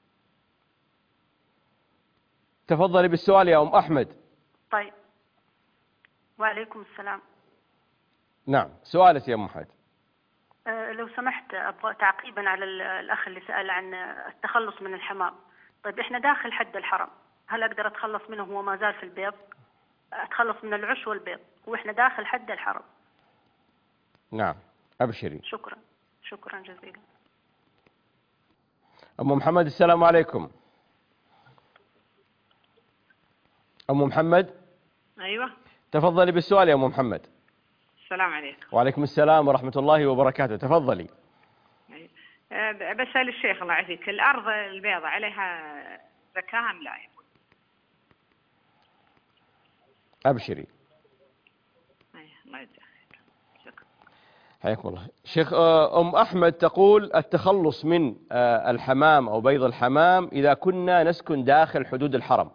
تفضلي بالسؤال يا أم أحمد. طيب. وعليكم السلام. نعم، سؤالك يا أم أحمد. أه لو سمحت أبغى تعقيبا على الأخ اللي سأل عن التخلص من الحمام. طيب إحنا داخل حد الحرم، هل أقدر أتخلص منه وهو ما زال في البيض؟ أتخلص من العش والبيض وإحنا داخل حد الحرم. نعم، أبشري. شكرا شكرا جزيلا. أم محمد السلام عليكم. أم محمد. أيوة. تفضلي بالسؤال يا أم محمد. السلام عليكم. وعليكم السلام ورحمة الله وبركاته. تفضلي. أه بسأل الشيخ الله يعافيك، الأرض البيضاء عليها زكاة أم لا؟ أبشري. الله يجزاك خير. شكرا. حياكم الله. شيخ، أم أحمد تقول التخلص من الحمام أو بيض الحمام إذا كنا نسكن داخل حدود الحرم.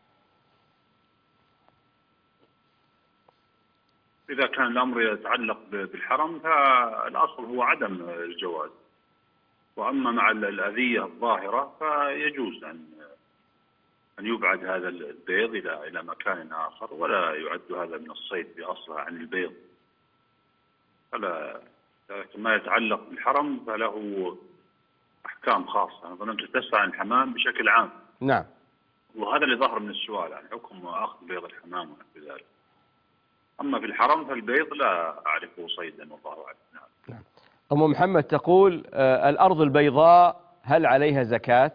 إذا كان الأمر يتعلق بالحرم فالأصل هو عدم الجواز، وأما مع الأذية الظاهرة فيجوز أن أن يبعد هذا البيض إلى إلى مكان آخر، ولا يعد هذا من الصيد بأصله عن البيض. فلا، ما يتعلق بالحرم فله أحكام خاصة. أنا ظننت تسأل عن الحمام بشكل عام. نعم. وهذا اللي ظهر من السؤال عن حكم أخذ بيض الحمام ونحو ذلك. أما في الحرم فالبيض لا أعرفه صيدا والله أعلم. نعم. نعم. أم محمد تقول آه الأرض البيضاء هل عليها زكاة؟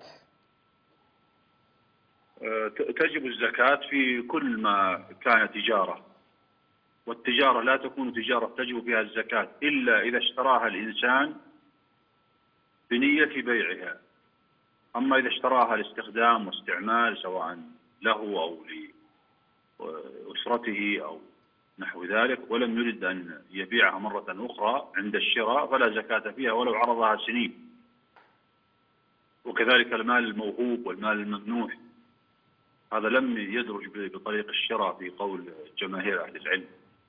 آه تجب الزكاة في كل ما كان تجارة، والتجارة لا تكون تجارة تجب فيها الزكاة إلا إذا اشتراها الإنسان بنية بيعها. أما إذا اشتراها لاستخدام واستعمال سواء له أو لأسرته أو نحو ذلك ولم يرد أن يبيعها مرة أخرى عند الشراء فلا زكاة فيها ولو عرضها سنين. وكذلك المال الموهوب والمال الممنوح هذا لم يدرج بطريق الشراء في قول جماهير أهل العلم.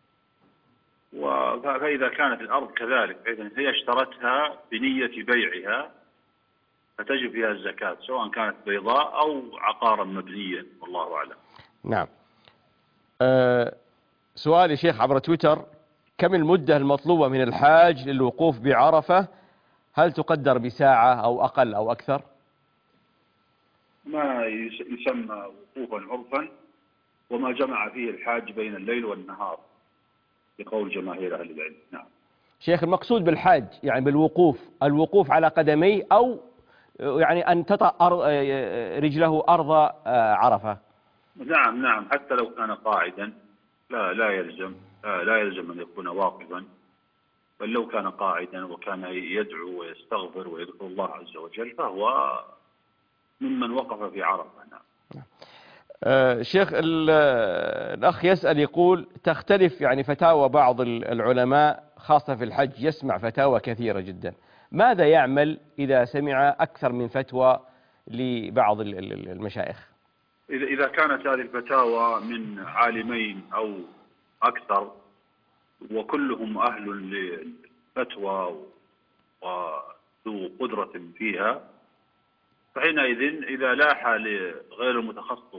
فإذا كانت الأرض كذلك إذن هي اشترتها بنية بيعها فتجب فيها الزكاة سواء كانت بيضاء أو عقارا مبنيا والله أعلم. نعم. أه سؤال يا شيخ عبر تويتر، كم المدة المطلوبة من الحاج للوقوف بعرفة؟ هل تقدر بساعة أو أقل أو أكثر؟ ما يسمى وقوفا عرفا وما جمع فيه الحاج بين الليل والنهار بقول جماهير أهل العلم. نعم. شيخ، المقصود بالحاج يعني بالوقوف الوقوف على قدميه أو يعني أن تطأ رجله أرض عرفة؟ نعم نعم، حتى لو كان قاعدا لا لا يلزم لا, لا يلزم أن يكون واقفا، بل لو كان قاعدا وكان يدعو ويستغفر ويذكر الله عز وجل فهو ممن وقف في عرفة. نعم. آه شيخ، الأخ يسأل يقول تختلف يعني فتاوى بعض العلماء خاصة في الحج، يسمع فتاوى كثيرة جدا، ماذا يعمل إذا سمع أكثر من فتوى لبعض المشايخ؟ إذا إذا كانت هذه الفتاوى من عالمين أو أكثر وكلهم أهل للفتوى وذو قدرة فيها فحينئذ إذا لاح لغير المتخصص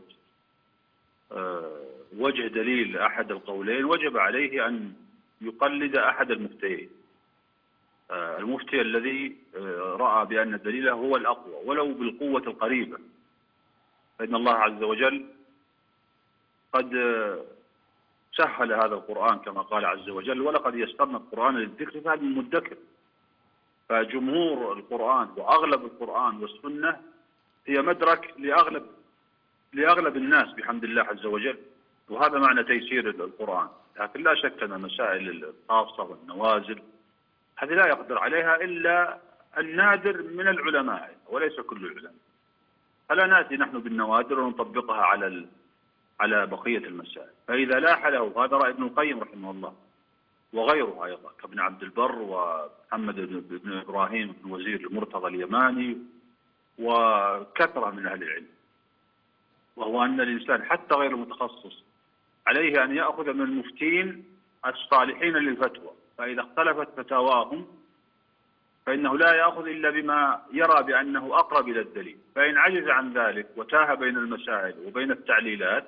وجه دليل أحد القولين وجب عليه أن يقلد أحد المفتيين. المفتي الذي رأى بأن دليله هو الأقوى ولو بالقوة القريبة، فإن الله عز وجل قد سهل هذا القرآن كما قال عز وجل: ولقد يسرنا القرآن للذكر فهل من مدكر. فجمهور القرآن وأغلب القرآن والسنة هي مدرك لأغلب لأغلب الناس بحمد الله عز وجل، وهذا معنى تيسير القرآن. لكن لا شك أن مسائل الخاصة والنوازل هذه لا يقدر عليها إلا النادر من العلماء وليس كل العلماء، فلا نأتي نحن بالنوادر ونطبقها على على بقية المسائل. فإذا لاح له، هذا رأي ابن القيم رحمه الله وغيره أيضا كابن عبد البر ومحمد بن إبراهيم بن وزير المرتضى اليماني وكثرة من أهل العلم، وهو أن الإنسان حتى غير المتخصص عليه أن يأخذ من المفتين الصالحين للفتوى، فإذا اختلفت فتاواهم فإنه لا يأخذ إلا بما يرى بأنه أقرب إلى الدليل، فإن عجز عن ذلك وتاه بين المسائل وبين التعليلات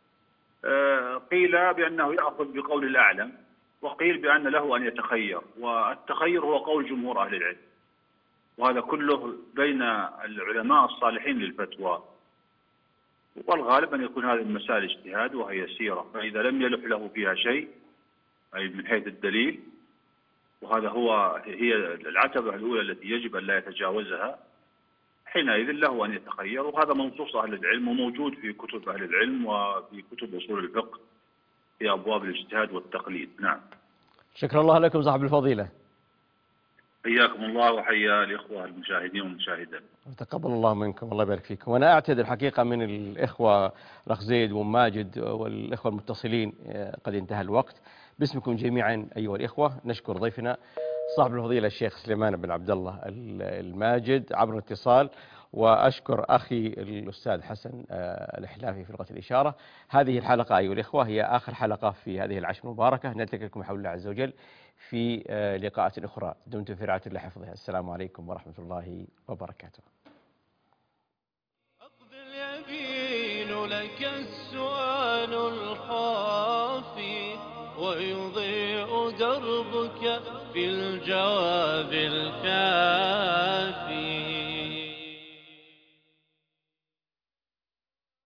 قيل بأنه يأخذ بقول الأعلم، وقيل بأن له أن يتخير، والتخير هو قول جمهور أهل العلم، وهذا كله بين العلماء الصالحين للفتوى. والغالب أن يكون هذه المسائل اجتهاد وهي يسيرة، فإذا لم يلح له فيها شيء أي من حيث الدليل، وهذا هو هي العتبة الأولى التي يجب أن لا يتجاوزها، حينئذ له أن يتخير، وهذا منصوص أهل العلم وموجود في كتب أهل العلم وفي كتب أصول الفقه في أبواب الاجتهاد والتقليد. نعم. شكرا الله لكم صاحب الفضيلة. حياكم الله وحيا الإخوة المشاهدين والمشاهدات. تقبل الله منكم، الله يبارك فيكم. وأنا أعتذر الحقيقة من الإخوة الأخ زيد وماجد والإخوة المتصلين، قد انتهى الوقت. باسمكم جميعا أيها الإخوة نشكر ضيفنا صاحب الفضيلة الشيخ سليمان بن عبد الله الماجد عبر الاتصال، وأشكر أخي الأستاذ حسن الإحلافي في لغة الإشارة. هذه الحلقة أيها الإخوة هي آخر حلقة في هذه العشر المباركة، نلتقي بكم بحول الله عز وجل في لقاءات أخرى. دمتم في رعاية الله حفظها. السلام عليكم ورحمة الله وبركاته. يبين لك السؤال الخافي ويضيء دربك في الجواب الكافي.